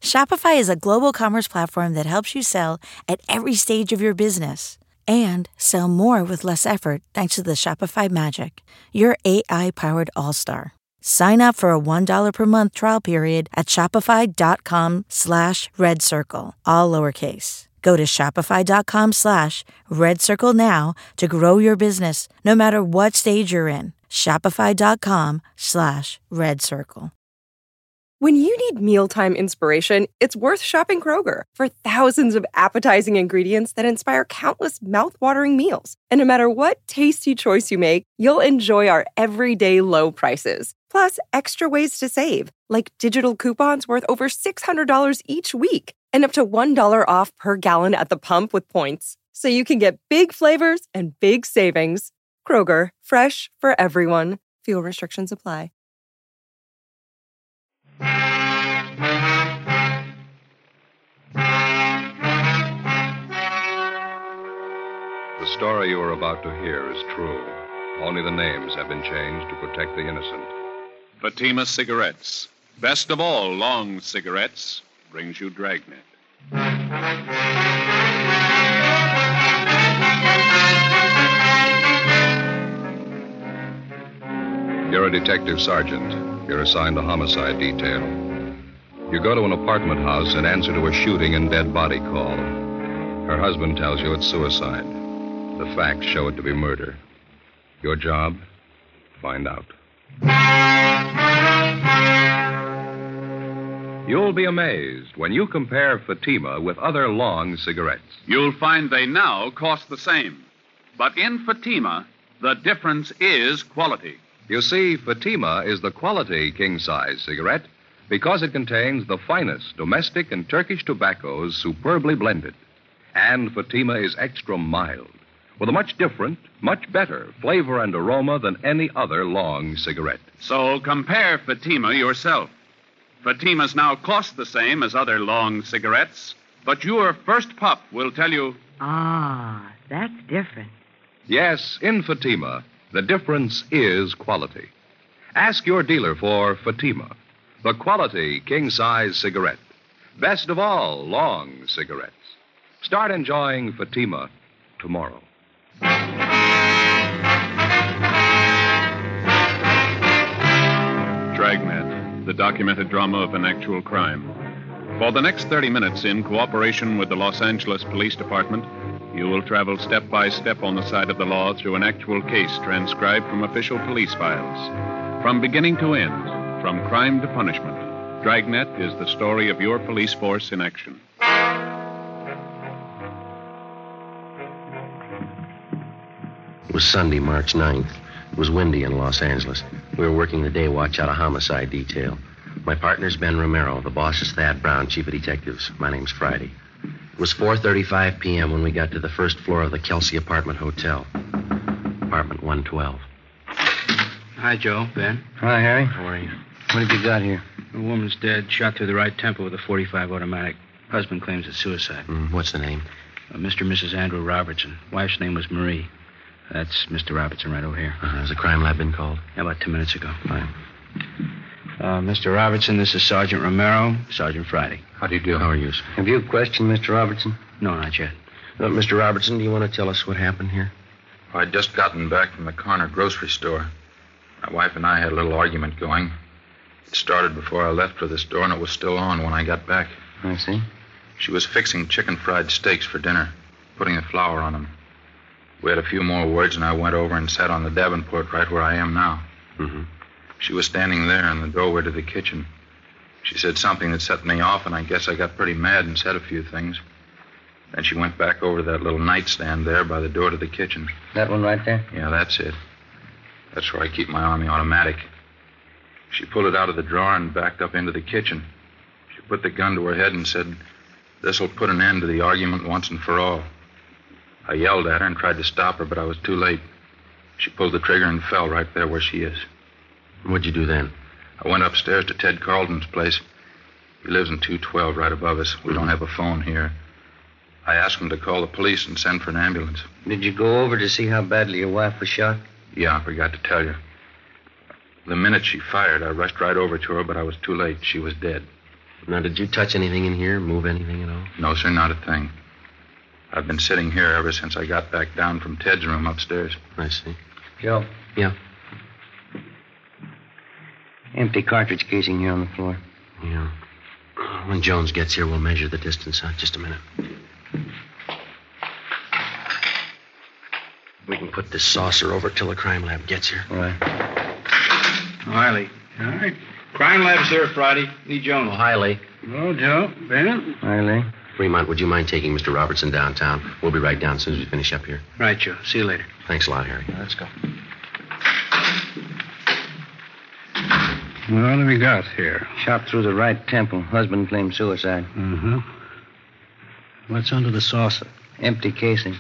Shopify is a global commerce platform that helps you sell at every stage of your business and sell more with less effort thanks to the Shopify Magic, your AI-powered all-star. Sign up for a $1 per month trial period at shopify.com/redcircle, all lowercase. Go to shopify.com/redcircle now to grow your business no matter what stage you're in. Shopify.com/redcircle. When you need mealtime inspiration, it's worth shopping Kroger for thousands of appetizing ingredients that inspire countless mouth-watering meals. And no matter what tasty choice you make, you'll enjoy our everyday low prices. Plus, extra ways to save, like digital coupons worth over $600 each week and up to $1 off per gallon at the pump with points. So you can get big flavors and big savings. Kroger, fresh for everyone. Fuel restrictions apply. The story you are about to hear is true. Only the names have been changed to protect the innocent. Fatima Cigarettes, best of all long cigarettes, brings you Dragnet. You're a detective sergeant. You're assigned a homicide detail. You go to an apartment house and answer to a shooting and dead body call. Her husband tells you it's suicide. The facts show it to be murder. Your job? Find out. You'll be amazed when you compare Fatima with other long cigarettes. You'll find they now cost the same. But in Fatima, the difference is quality. You see, Fatima is the quality king-size cigarette because it contains the finest domestic and Turkish tobaccos superbly blended. And Fatima is extra mild, with a much different, much better flavor and aroma than any other long cigarette. So compare Fatima yourself. Fatimas now cost the same as other long cigarettes, but your first puff will tell you... Ah, that's different. Yes, in Fatima, the difference is quality. Ask your dealer for Fatima, the quality king-size cigarette. Best of all long cigarettes. Start enjoying Fatima tomorrow. Dragnet, the documented drama of an actual crime. For the next 30 minutes, in cooperation with the Los Angeles Police Department, you will travel step by step on the side of the law through an actual case transcribed from official police files. From beginning to end, from crime to punishment, Dragnet is the story of your police force in action. It was Sunday, March 9th. It was windy in Los Angeles. We were working the day watch out of homicide detail. My partner's Ben Romero. The boss is Thad Brown, chief of detectives. My name's Friday. It was 4:35 p.m. when we got to the first floor of the Kelsey Apartment Hotel. Apartment 112. Hi, Joe. Ben. Hi, Harry. How are you? What have you got here? A woman's dead, shot through the right temple with a .45 automatic. Husband claims it's suicide. What's the name? Mr. and Mrs. Andrew Robertson. Wife's name was Marie. That's Mr. Robertson right over here. Has the crime lab been called? Yeah, about 10 minutes ago. Fine. Mr. Robertson, this is Sergeant Romero, Sergeant Friday. How do you do? How are you, sir? Have you questioned Mr. Robertson? No, not yet. Mr. Robertson, do you want to tell us what happened here? I'd just gotten back from the corner grocery store. My wife and I had a little argument going. It started before I left for the store, and it was still on when I got back. I see. She was fixing chicken fried steaks for dinner, putting the flour on them. We had a few more words, and I went over and sat on the Davenport right where I am now. Mm-hmm. She was standing there in the doorway to the kitchen. She said something that set me off, and I guess I got pretty mad and said a few things. Then she went back over to that little nightstand there by the door to the kitchen. That one right there? Yeah, that's it. That's where I keep my Army automatic. She pulled it out of the drawer and backed up into the kitchen. She put the gun to her head and said, "This'll put an end to the argument once and for all." I yelled at her and tried to stop her, but I was too late. She pulled the trigger and fell right there where she is. What'd you do then? I went upstairs to Ted Carlton's place. He lives in 212 right above us. We don't have a phone here. I asked him to call the police and send for an ambulance. Did you go over to see how badly your wife was shot? Yeah, I forgot to tell you. The minute she fired, I rushed right over to her, but I was too late. She was dead. Now, did you touch anything in here? Move anything at all? No, sir, not a thing. I've been sitting here ever since I got back down from Ted's room upstairs. I see. Joe. Yeah. Empty cartridge casing here on the floor. Yeah. When Jones gets here, we'll measure the distance. Just a minute. We can put this saucer over till the crime lab gets here. All right. Riley. All right. Crime lab's here Friday. Need Jones. Oh, hi, Lee. Hello, Joe. Ben? Hi, Lee. Fremont, would you mind taking Mr. Robertson downtown? We'll be right down as soon as we finish up here. Right, Joe. See you later. Thanks a lot, Harry. Let's go. Well, what do we got here? Shot through the right temple. Husband claimed suicide. Mm-hmm. What's under the saucer? Empty casing.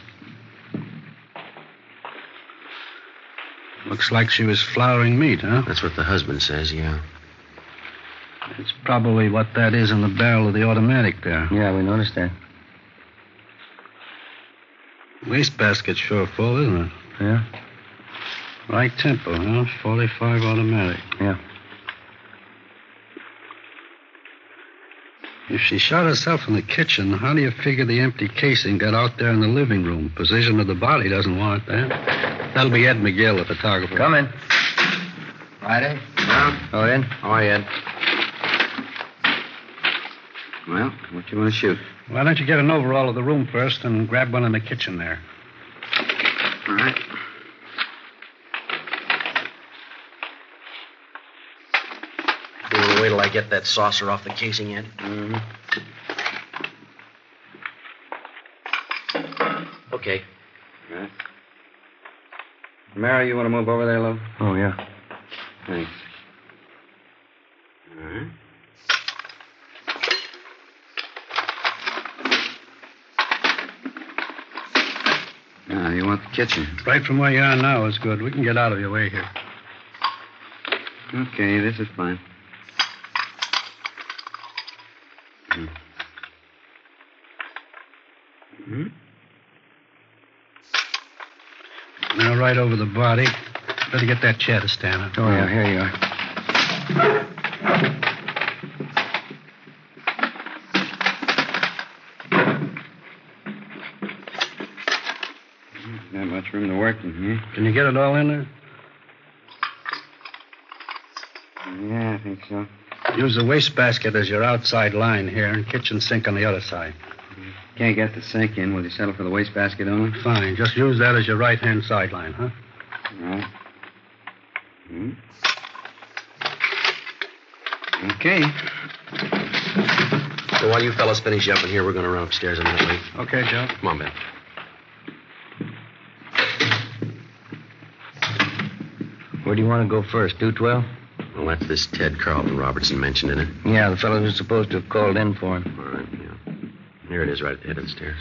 Looks like she was flouring meat, huh? That's what the husband says, yeah. It's probably what that is in the barrel of the automatic there. Yeah, we noticed that. Wastebasket's sure full, isn't it? Yeah? Right tempo, huh? 45 automatic. Yeah. If she shot herself in the kitchen, how do you figure the empty casing got out there in the living room? Position of the body doesn't warrant that. That'll be Ed McGill, the photographer. Come in. Friday? Yeah? Oh, Ed? Hi, Ed. Well, what you want to shoot? Why don't you get an overall of the room first and grab one in the kitchen there? All right. You want to wait till I get that saucer off the casing, Ed? Mm-hmm. Okay. All right. Mary, you want to move over there, love? Oh, yeah. Thanks. All right. Now, you want the kitchen? Right from where you are now is good. We can get out of your way here. Okay, this is fine. Mm-hmm. Now, right over the body. Better get that chair to stand up. Oh, yeah, here you are. Not much room to work in here. Can you get it all in there? Yeah, I think so. Use the wastebasket as your outside line here and kitchen sink on the other side. Can't get the sink in. Will you settle for the wastebasket only? Fine. Just use that as your right-hand sideline, huh? All right. Okay. So while you fellas finish up in here, we're going to run upstairs a minute, Lee. Okay, Joe. Come on, Ben. Where do you want to go first? 212? Well, that's this Ted Carlton Robertson mentioned, isn't it? Yeah, the fellow who's supposed to have called in for him. All right, yeah. Here it is, right at the head of the stairs.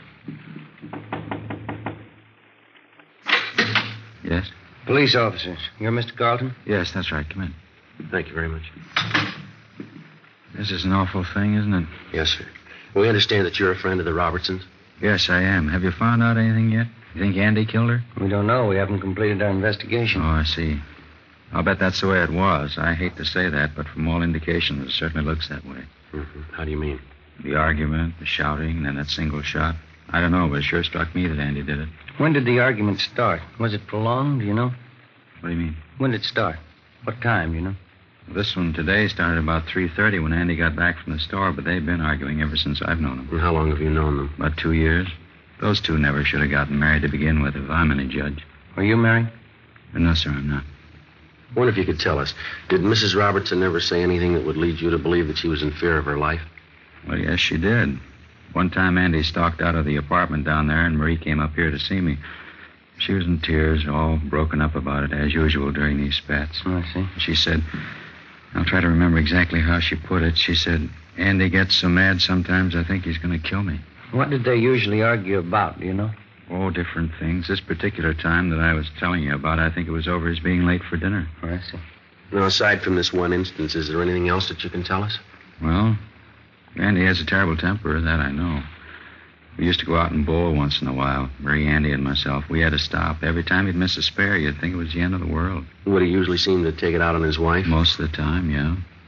Yes? Police officers. You're Mr. Carlton? Yes, that's right. Come in. Thank you very much. This is an awful thing, isn't it? Yes, sir. We understand that you're a friend of the Robertsons. Yes, I am. Have you found out anything yet? You think Andy killed her? We don't know. We haven't completed our investigation. Oh, I see. I'll bet that's the way it was. I hate to say that, but from all indications, it certainly looks that way. Mm-hmm. How do you mean? The argument, the shouting, and then that single shot. I don't know, but it sure struck me that Andy did it. When did the argument start? Was it prolonged, do you know? What do you mean? When did it start? What time, do you know? This one today started about 3:30 when Andy got back from the store, but they've been arguing ever since I've known them. And how long have you known them? About 2 years. Those two never should have gotten married to begin with, if I'm any judge. Are you married? No, sir, I'm not. I wonder if you could tell us, did Mrs. Robertson ever say anything that would lead you to believe that she was in fear of her life? Well, yes, she did. One time Andy stalked out of the apartment down there, and Marie came up here to see me. She was in tears, all broken up about it, as usual during these spats. Oh, I see. She said, I'll try to remember exactly how she put it. She said, Andy gets so mad sometimes I think he's going to kill me. What did they usually argue about, do you know? Oh, different things. This particular time that I was telling you about, I think it was over his being late for dinner. Oh, I see. Now, aside from this one instance, is there anything else that you can tell us? Well, Andy has a terrible temper, that I know. We used to go out and bowl once in a while, Marie, Andy, and myself. We had to stop. Every time he'd miss a spare, you'd think it was the end of the world. Would he usually seem to take it out on his wife? Most of the time, yeah.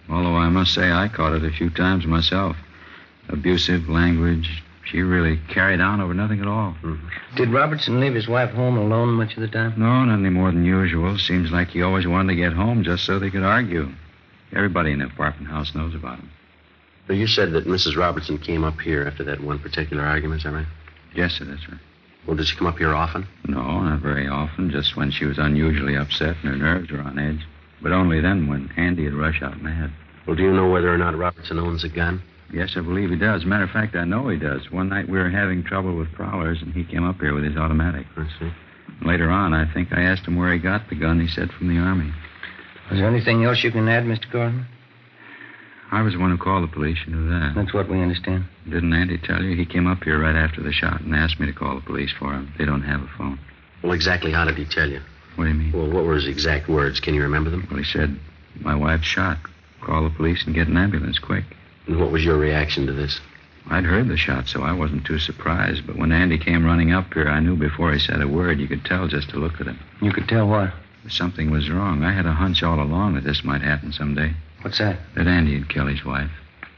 Although I must say I caught it a few times myself. Abusive language. She really carried on over nothing at all. Did Robertson leave his wife home alone much of the time? No, not any more than usual. Seems like he always wanted to get home just so they could argue. Everybody in the apartment house knows about him. So you said that Mrs. Robertson came up here after that one particular argument, is that right? Yes, sir, that's right. Well, did she come up here often? No, not very often. Just when she was unusually upset and her nerves were on edge. But only then when Andy would rush out mad. Well, do you know whether or not Robertson owns a gun? Yes, I believe he does. Matter of fact, I know he does. One night we were having trouble with prowlers, and he came up here with his automatic. I see. Later on, I think I asked him where he got the gun. He said from the Army. Was there anything else you can add, Mr. Carlton? I was the one who called the police. You knew that. That's what we understand. Didn't Andy tell you? He came up here right after the shot and asked me to call the police for him. They don't have a phone. Well, exactly how did he tell you? What do you mean? Well, what were his exact words? Can you remember them? Well, he said, my wife's shot. Call the police and get an ambulance quick. And what was your reaction to this? I'd heard the shot, so I wasn't too surprised. But when Andy came running up here, I knew before he said a word. You could tell just to look at him. You could tell what? Something was wrong. I had a hunch all along that this might happen someday. What's that? That Andy'd kill his wife.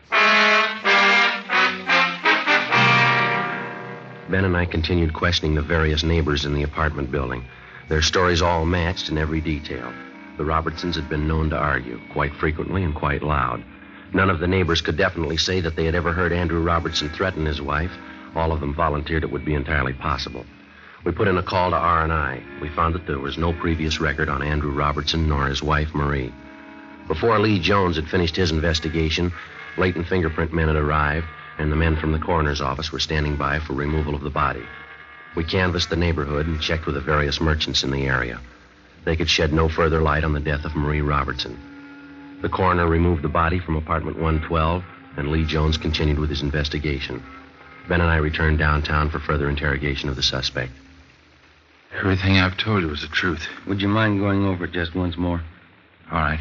Ben and I continued questioning the various neighbors in the apartment building. Their stories all matched in every detail. The Robertsons had been known to argue, quite frequently and quite loud. None of the neighbors could definitely say that they had ever heard Andrew Robertson threaten his wife. All of them volunteered it would be entirely possible. We put in a call to R&I. We found that there was no previous record on Andrew Robertson nor his wife, Marie. Before Lee Jones had finished his investigation, latent fingerprint men had arrived, and the men from the coroner's office were standing by for removal of the body. We canvassed the neighborhood and checked with the various merchants in the area. They could shed no further light on the death of Marie Robertson. The coroner removed the body from apartment 112, and Lee Jones continued with his investigation. Ben and I returned downtown for further interrogation of the suspect. Everything I've told you is the truth. Would you mind going over it just once more? All right.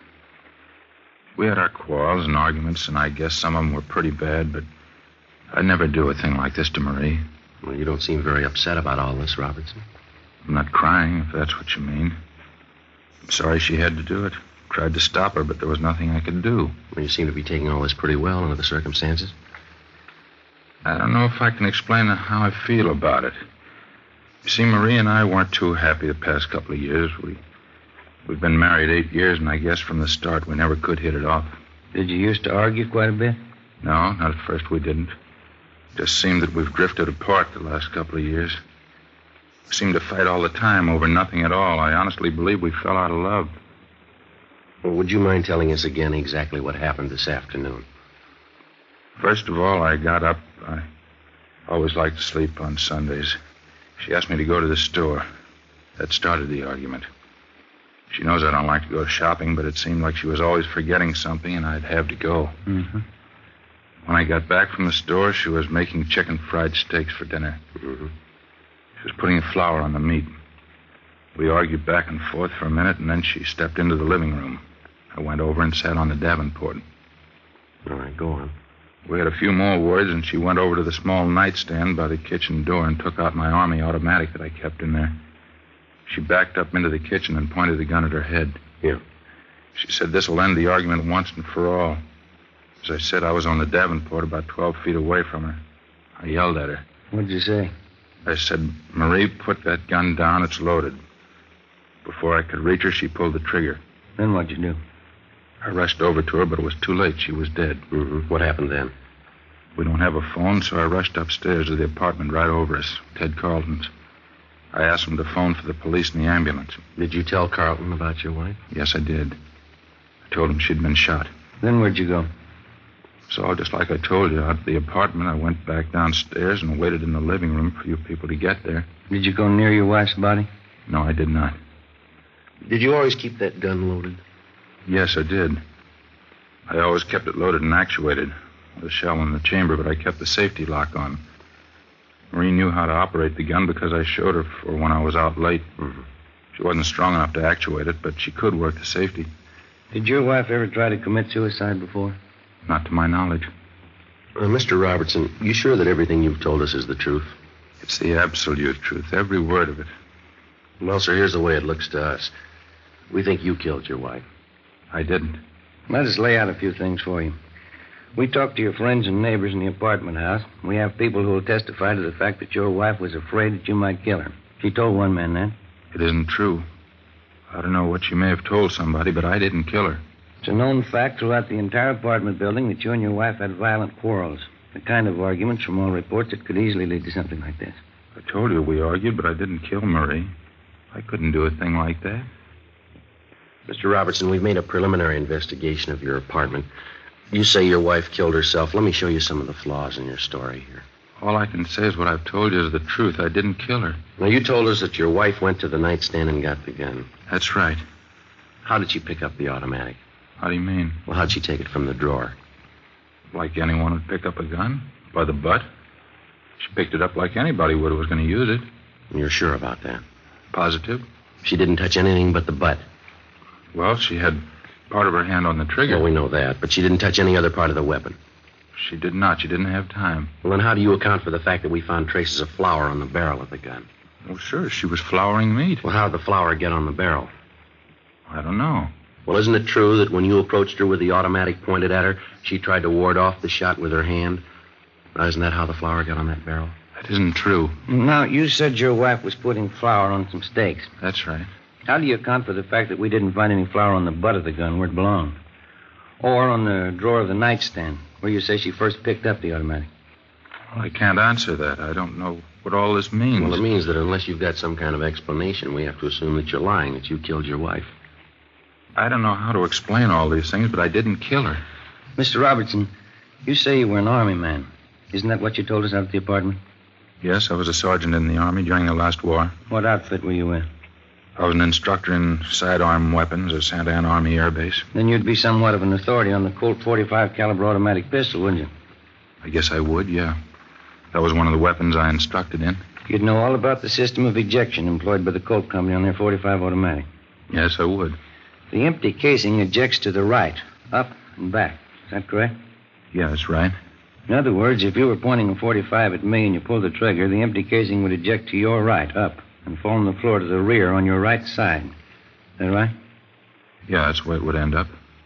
We had our quarrels and arguments, and I guess some of them were pretty bad, but I'd never do a thing like this to Marie. Well, you don't seem very upset about all this, Robertson. I'm not crying, if that's what you mean. I'm sorry she had to do it. Tried to stop her, but there was nothing I could do. Well, you seem to be taking all this pretty well under the circumstances. I don't know if I can explain how I feel about it. You see, Marie and I weren't too happy the past couple of years. We've been married 8 years, and I guess from the start we never could hit it off. Did you used to argue quite a bit? No, not at first we didn't. It just seemed that we've drifted apart the last couple of years. We seemed to fight all the time over nothing at all. I honestly believe we fell out of love. Well, would you mind telling us again exactly what happened this afternoon? First of all, I got up. I always liked to sleep on Sundays. She asked me to go to the store. That started the argument. She knows I don't like to go shopping, but it seemed like she was always forgetting something, and I'd have to go. Mm-hmm. When I got back from the store, she was making chicken fried steaks for dinner. Mm-hmm. She was putting flour on the meat. We argued back and forth for a minute, and then she stepped into the living room. I went over and sat on the Davenport. All right, go on. We had a few more words, and she went over to the small nightstand by the kitchen door and took out my Army automatic that I kept in there. She backed up into the kitchen and pointed the gun at her head. Yeah. She said this will end the argument once and for all. As I said, I was on the Davenport about 12 feet away from her. I yelled at her. What'd you say? I said, Marie, put that gun down. It's loaded. Before I could reach her, she pulled the trigger. Then what'd you do? I rushed over to her, but it was too late. She was dead. Mm-hmm. What happened then? We don't have a phone, so I rushed upstairs to the apartment right over us, Ted Carlton's. I asked him to phone for the police and the ambulance. Did you tell Carlton about your wife? Yes, I did. I told him she'd been shot. Then where'd you go? So, just like I told you, out of the apartment, I went back downstairs and waited in the living room for you people to get there. Did you go near your wife's body? No, I did not. Did you always keep that gun loaded? Yes, I did. I always kept it loaded and actuated, with a shell in the chamber, but I kept the safety lock on. Marie knew how to operate the gun because I showed her for when I was out late. Mm-hmm. She wasn't strong enough to actuate it, but she could work the safety. Did your wife ever try to commit suicide before? Not to my knowledge. Mr. Robertson, you sure that everything you've told us is the truth? It's the absolute truth, every word of it. Well, sir, here's the way it looks to us. We think you killed your wife. I didn't. Let us lay out a few things for you. We talked to your friends and neighbors in the apartment house. We have people who will testify to the fact that your wife was afraid that you might kill her. She told one man that. It isn't true. I don't know what she may have told somebody, but I didn't kill her. It's a known fact throughout the entire apartment building that you and your wife had violent quarrels. The kind of arguments, from all reports, that could easily lead to something like this. I told you we argued, but I didn't kill Marie. I couldn't do a thing like that. Mr. Robertson, we've made a preliminary investigation of your apartment. You say your wife killed herself. Let me show you some of the flaws in your story here. All I can say is what I've told you is the truth. I didn't kill her. Now, you told us that your wife went to the nightstand and got the gun. That's right. How did she pick up the automatic? How do you mean? Well, how'd she take it from the drawer? Like anyone would pick up a gun? By the butt? She picked it up like anybody would who was going to use it. You're sure about that? Positive. She didn't touch anything but the butt. Well, she had part of her hand on the trigger. Well, we know that, but she didn't touch any other part of the weapon. She did not. She didn't have time. Well, then how do you account for the fact that we found traces of flour on the barrel of the gun? Well, sure, she was flouring meat. Well, how'd the flour get on the barrel? I don't know. Well, isn't it true that when you approached her with the automatic pointed at her, she tried to ward off the shot with her hand? Now, isn't that how the flour got on that barrel? That isn't true. Now, you said your wife was putting flour on some steaks. That's right. How do you account for the fact that we didn't find any flour on the butt of the gun where it belonged? Or on the drawer of the nightstand, where you say she first picked up the automatic? Well, I can't answer that. I don't know what all this means. Well, it means that unless you've got some kind of explanation, we have to assume that you're lying, that you killed your wife. I don't know how to explain all these things, but I didn't kill her. Mr. Robertson, you say you were an Army man. Isn't that what you told us out at the apartment? Yes, I was a sergeant in the Army during the last war. What outfit were you in? I was an instructor in sidearm weapons at Santa Ana Army Air Base. Then you'd be somewhat of an authority on the Colt .45 caliber automatic pistol, wouldn't you? I guess I would, yeah. That was one of the weapons I instructed in. You'd know all about the system of ejection employed by the Colt Company on their .45 automatic. Yes, I would. The empty casing ejects to the right, up and back. Is that correct? Yeah, that's right. In other words, if you were pointing a .45 at me and you pulled the trigger, the empty casing would eject to your right, up, and fall on the floor to the rear on your right side. Is that right? Yeah, that's where it would end up.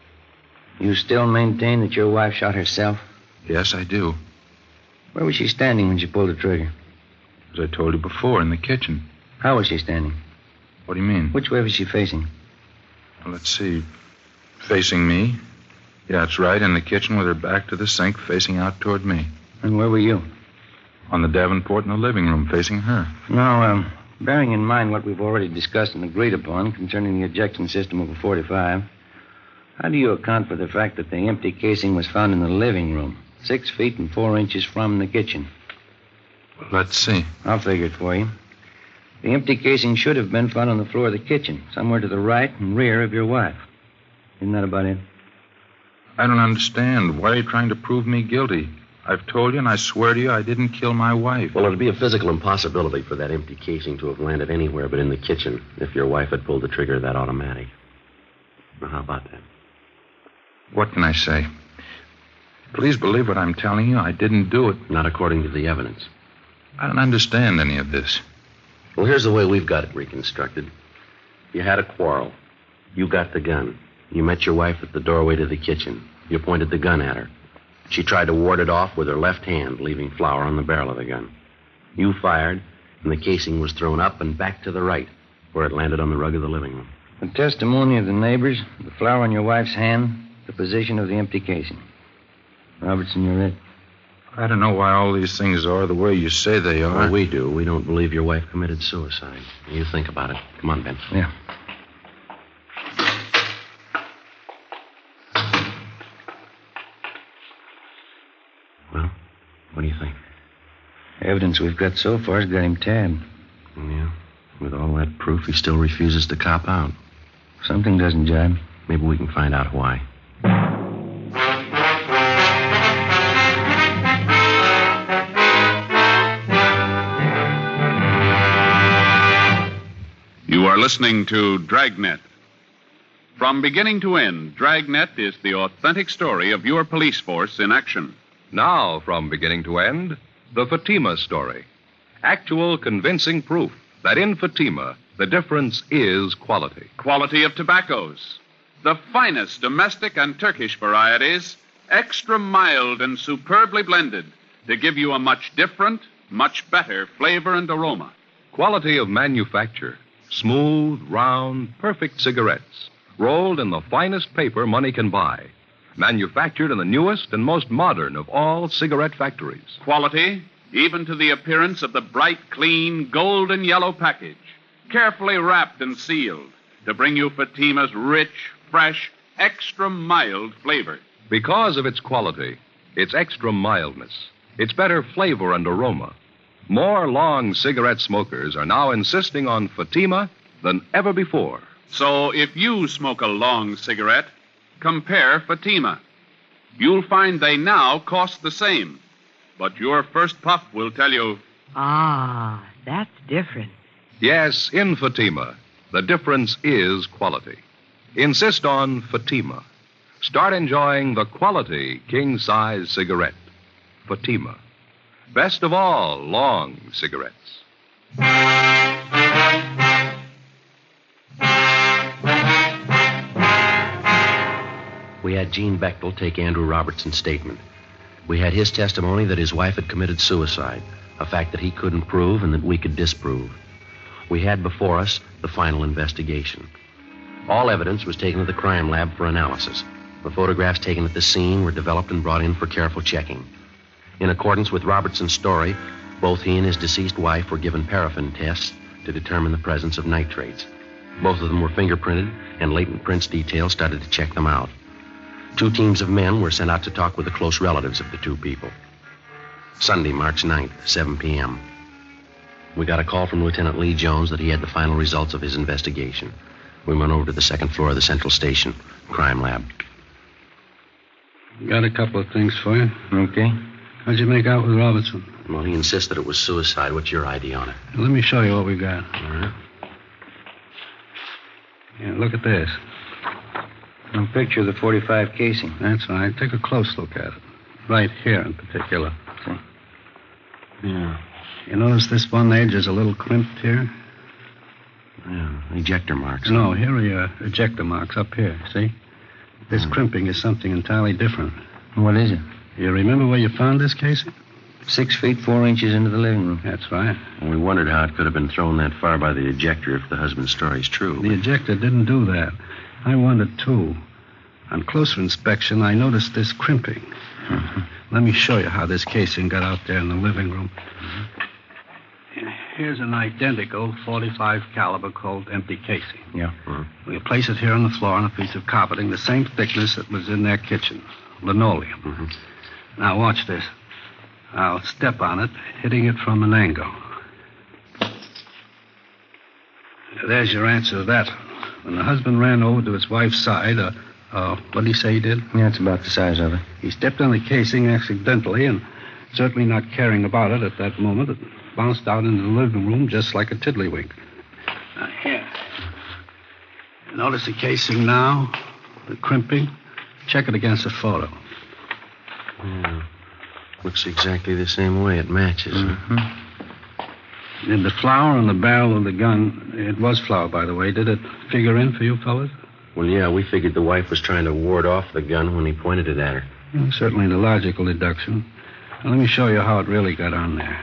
You still maintain that your wife shot herself? Yes, I do. Where was she standing when she pulled the trigger? As I told you before, in the kitchen. How was she standing? What do you mean? Which way was she facing? Well, let's see. Facing me. Yeah, that's right, in the kitchen with her back to the sink, facing out toward me. And where were you? On the Davenport in the living room, facing her. Now, bearing in mind what we've already discussed and agreed upon concerning the ejection system of a .45, how do you account for the fact that the empty casing was found in the living room, 6 feet and 4 inches from the kitchen? Well, let's see. I'll figure it for you. The empty casing should have been found on the floor of the kitchen, somewhere to the right and rear of your wife. Isn't that about it? I don't understand. Why are you trying to prove me guilty? I've told you, and I swear to you, I didn't kill my wife. Well, it'd be a physical impossibility for that empty casing to have landed anywhere but in the kitchen if your wife had pulled the trigger of that automatic. Now, how about that? What can I say? Please believe what I'm telling you. I didn't do it. Not according to the evidence. I don't understand any of this. Well, here's the way we've got it reconstructed. You had a quarrel. You got the gun. You met your wife at the doorway to the kitchen. You pointed the gun at her. She tried to ward it off with her left hand, leaving flour on the barrel of the gun. You fired, and the casing was thrown up and back to the right, where it landed on the rug of the living room. The testimony of the neighbors, the flour on your wife's hand, the position of the empty casing. Robertson, you're it. I don't know why all these things are the way you say they are. Well, we do. We don't believe your wife committed suicide. You think about it. Come on, Ben. Yeah. Well, what do you think? Evidence we've got so far has got him tabbed. Yeah. With all that proof, he still refuses to cop out. Something doesn't jibe. Maybe we can find out why. You are listening to Dragnet. From beginning to end, Dragnet is the authentic story of your police force in action. Now, from beginning to end, the Fatima story. Actual convincing proof that in Fatima, the difference is quality. Quality of tobaccos, The finest domestic and Turkish varieties, extra mild and superbly blended to give you a much different, much better flavor and aroma. Quality of manufacture. Smooth, round, perfect cigarettes. Rolled in the finest paper money can buy. Manufactured in the newest and most modern of all cigarette factories. Quality, even to the appearance of the bright, clean, golden yellow package. Carefully wrapped and sealed to bring you Fatima's rich, fresh, extra mild flavor. Because of its quality, its extra mildness, its better flavor and aroma, more long cigarette smokers are now insisting on Fatima than ever before. So if you smoke a long cigarette, compare Fatima. You'll find they now cost the same. But your first puff will tell you... Ah, that's different. Yes, in Fatima, the difference is quality. Insist on Fatima. Start enjoying the quality king-size cigarette. Fatima. Best of all long cigarettes. We had Gene Bechtel take Andrew Robertson's statement. We had his testimony that his wife had committed suicide, a fact that he couldn't prove and that we could disprove. We had before us the final investigation. All evidence was taken to the crime lab for analysis. The photographs taken at the scene were developed and brought in for careful checking. In accordance with Robertson's story, both he and his deceased wife were given paraffin tests to determine the presence of nitrates. Both of them were fingerprinted, and latent prints detail started to check them out. 2 teams of men were sent out to talk with the close relatives of the 2 people. Sunday, March 9th, 7 p.m. We got a call from Lieutenant Lee Jones that he had the final results of his investigation. We went over to the second floor of the Central Station, crime lab. Got a couple of things for you. Okay. How'd you make out with Robertson? Well, he insists that it was suicide. What's your ID on it? Let me show you what we got. All right. Yeah, look at this. A picture of the .45 casing. That's right. Take a close look at it. Right here in particular. See? Yeah. You notice this one edge is a little crimped here? Yeah, ejector marks. No, here are your ejector marks up here, see? This crimping is something entirely different. What is it? You remember where you found this casing? 6 feet 4 inches into the living room. That's right. And we wondered how it could have been thrown that far by the ejector if the husband's story is true. The ejector didn't do that. I wondered, too. On closer inspection, I noticed this crimping. Mm-hmm. Let me show you how this casing got out there in the living room. Here's an identical .45 caliber Colt empty casing. Yeah. Mm-hmm. We'll place it here on the floor on a piece of carpeting the same thickness that was in their kitchen. Linoleum. Mm-hmm. Now, watch this. I'll step on it, hitting it from an angle. There's your answer to that. When the husband ran over to his wife's side, what did he say he did? Yeah, it's about the size of it. He stepped on the casing accidentally, and certainly not caring about it at that moment, it bounced out into the living room just like a tiddlywink. Now, here. Notice the casing now? The crimping? Check it against the photo. Yeah. Looks exactly the same way. It matches. Mm-hmm. Did the flour on the barrel of the gun, it was flour, by the way, did it figure in for you fellas? Well, yeah, we figured the wife was trying to ward off the gun when he pointed it at her. Well, certainly the logical deduction. Now, let me show you how it really got on there.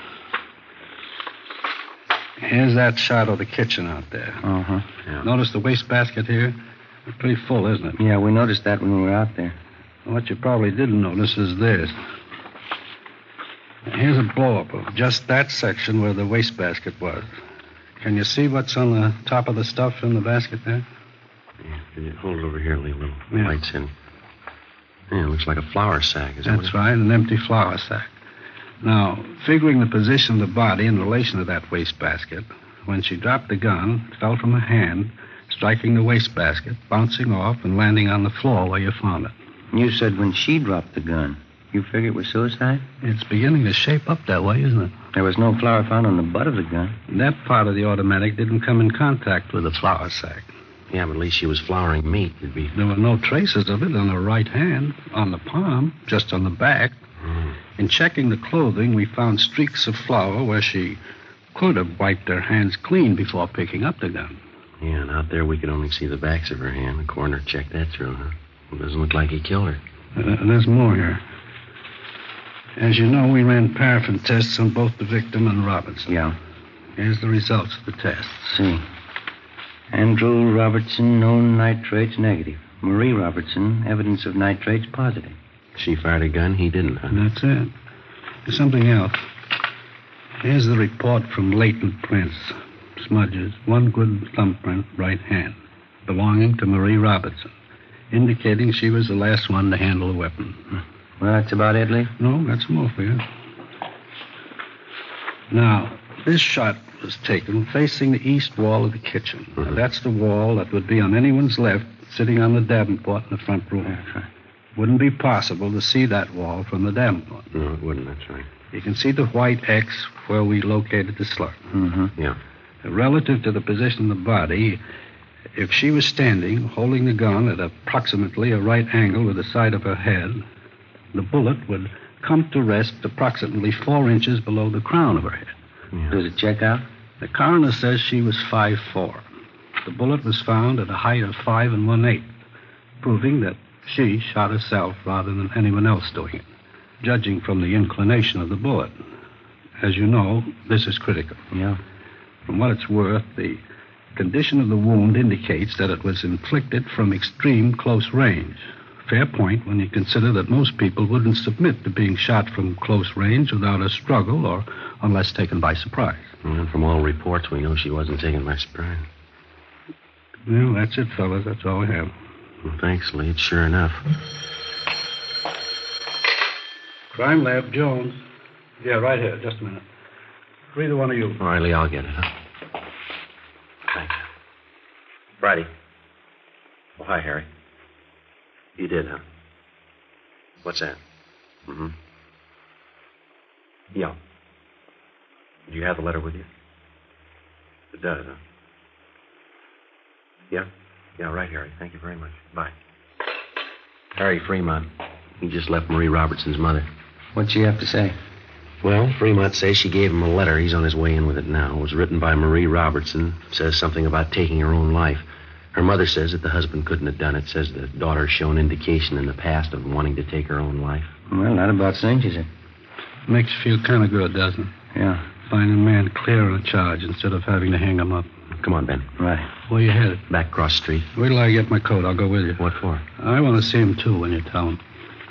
Here's that shot of the kitchen out there. Uh-huh. Yeah. Notice the wastebasket here? It's pretty full, isn't it? Yeah, we noticed that when we were out there. What you probably didn't notice is this. Here's a blow-up of just that section where the wastebasket was. Can you see what's on the top of the stuff in the basket there? Yeah, can you hold it over here, Lee? Little Yeah. lights in. Yeah, it looks like a flour sack. Is that That's right, an empty flour sack. Now, figuring the position of the body in relation to that wastebasket, when she dropped the gun, it fell from her hand, striking the wastebasket, bouncing off, and landing on the floor where you found it. You said when she dropped the gun, you figured it was suicide? It's beginning to shape up that way, isn't it? There was no flour found on the butt of the gun. That part of the automatic didn't come in contact with the flour sack. Yeah, but at least she was flouring meat. It'd be... There were no traces of it on her right hand, on the palm, just on the back. In checking the clothing, we found streaks of flour where she could have wiped her hands clean before picking up the gun. Yeah, and out there we could only see the backs of her hand. The coroner checked that through, huh? It doesn't look like he killed her. There's more here. As you know, we ran paraffin tests on both the victim and Robertson. Yeah. Here's the results of the tests. See. Andrew Robertson, known nitrates negative. Marie Robertson, evidence of nitrates positive. She fired a gun, he didn't, huh? That's it. There's something else. Here's the report from latent prints. Smudges. One good thumbprint, right hand, belonging to Marie Robertson, indicating she was the last one to handle a weapon. Well, that's about it, Lee? No, that's more for you. Now, this shot was taken facing the east wall of the kitchen. Now, that's the wall that would be on anyone's left sitting on the Davenport in the front room. That's right. Wouldn't be possible to see that wall from the Davenport. No, it wouldn't, that's right. You can see the white X where we located the slug. Mm-hmm. Yeah. Relative to the position of the body, if she was standing, holding the gun at approximately a right angle with the side of her head, the bullet would come to rest approximately 4 inches below the crown of her head. Yeah. Does it check out? The coroner says she was 5'4". The bullet was found at a height of 5 1/8, proving that she shot herself rather than anyone else doing it, judging from the inclination of the bullet. As you know, this is critical. Yeah. From what it's worth, the condition of the wound indicates that it was inflicted from extreme close range. Fair point when you consider that most people wouldn't submit to being shot from close range without a struggle or unless taken by surprise. Well, from all reports, we know she wasn't taken by surprise. Well, that's it, fellas. That's all we have. Well, thanks, Lee. It's sure enough. Crime Lab, Jones. Yeah, right here. Just a minute. Either one of you. All right, Lee, I'll get it, huh? Thanks. Friday. Oh, hi, Harry. You did, huh? What's that? Mm-hmm. Yeah. Do you have the letter with you? It does, huh? Yeah? Yeah, right, Harry. Thank you very much. Bye. Harry Fremont. He just left Marie Robertson's mother. What'd she have to say? Well, Fremont says she gave him a letter. He's on his way in with it now. It was written by Marie Robertson. Says something about taking her own life. Her mother says that the husband couldn't have done it. Says the daughter's shown indication in the past of wanting to take her own life. Well, that about cinches it. Makes you feel kind of good, doesn't it? Yeah. Finding a man clear on a charge instead of having to hang him up. Come on, Ben. Right. Where you headed? Back cross street. Wait till I get my coat. I'll go with you. What for? I want to see him, too, when you tell him.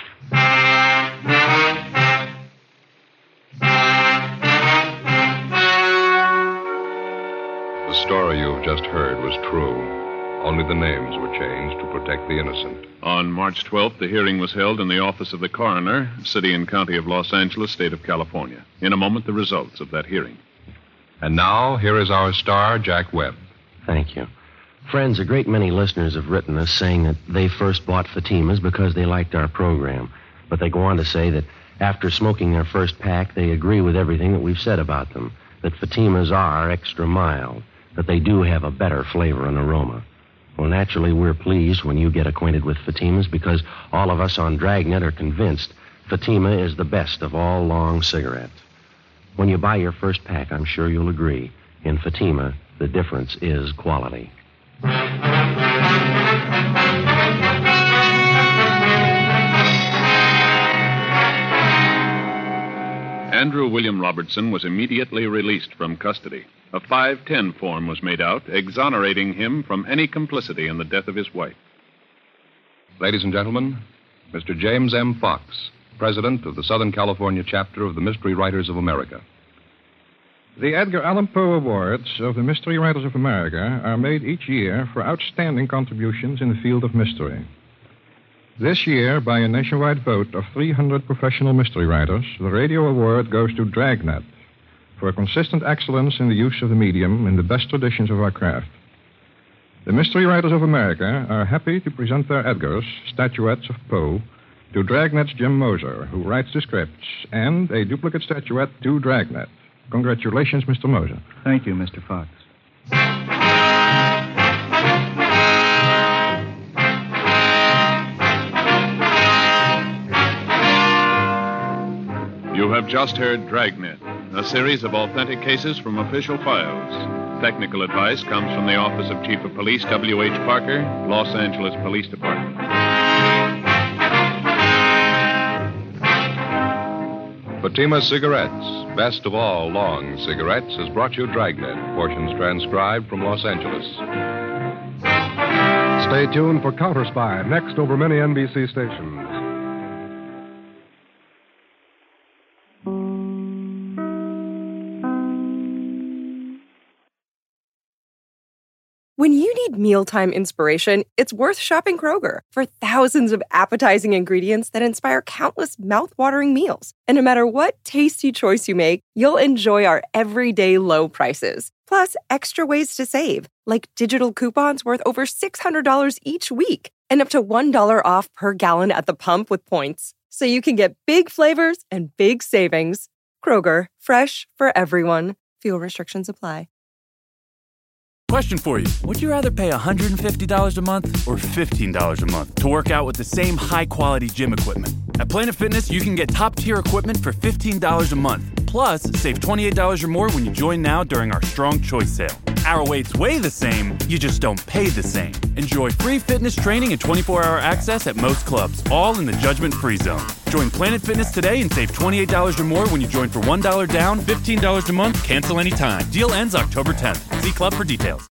The story you've just heard was true. Only the names were changed to protect the innocent. On March 12th, the hearing was held in the office of the coroner, City and County of Los Angeles, State of California. In a moment, the results of that hearing. And now, here is our star, Jack Webb. Thank you. Friends, a great many listeners have written us saying that they first bought Fatimas because they liked our program. But they go on to say that after smoking their first pack, they agree with everything that we've said about them. That Fatimas are extra mild. That they do have a better flavor and aroma. Well, naturally, we're pleased when you get acquainted with Fatimas because all of us on Dragnet are convinced Fatima is the best of all long cigarettes. When you buy your first pack, I'm sure you'll agree. In Fatima, the difference is quality. Andrew William Robertson was immediately released from custody. A 510 form was made out, exonerating him from any complicity in the death of his wife. Ladies and gentlemen, Mr. James M. Fox, president of the Southern California chapter of the Mystery Writers of America. The Edgar Allan Poe Awards of the Mystery Writers of America are made each year for outstanding contributions in the field of mystery. This year, by a nationwide vote of 300 professional mystery writers, the radio award goes to Dragnet for consistent excellence in the use of the medium in the best traditions of our craft. The Mystery Writers of America are happy to present their Edgars, statuettes of Poe, to Dragnet's Jim Moser, who writes the scripts, and a duplicate statuette to Dragnet. Congratulations, Mr. Moser. Thank you, Mr. Fox. You have just heard Dragnet, a series of authentic cases from official files. Technical advice comes from the Office of Chief of Police W.H. Parker, Los Angeles Police Department. Fatima Cigarettes, best of all long cigarettes, has brought you Dragnet, portions transcribed from Los Angeles. Stay tuned for Counter Spy, next over many NBC stations. When you need mealtime inspiration, it's worth shopping Kroger for thousands of appetizing ingredients that inspire countless mouth-watering meals. And no matter what tasty choice you make, you'll enjoy our everyday low prices. Plus, extra ways to save, like digital coupons worth over $600 each week and up to $1 off per gallon at the pump with points. So you can get big flavors and big savings. Kroger, fresh for everyone. Fuel restrictions apply. Question for you. Would you rather pay $150 a month or $15 a month to work out with the same high-quality gym equipment? At Planet Fitness, you can get top-tier equipment for $15 a month. Plus, save $28 or more when you join now during our Strong Choice sale. Our weights weigh the same, you just don't pay the same. Enjoy free fitness training and 24-hour access at most clubs, all in the judgment-free zone. Join Planet Fitness today and save $28 or more when you join for $1 down, $15 a month, cancel anytime. Deal ends October 10th. See club for details.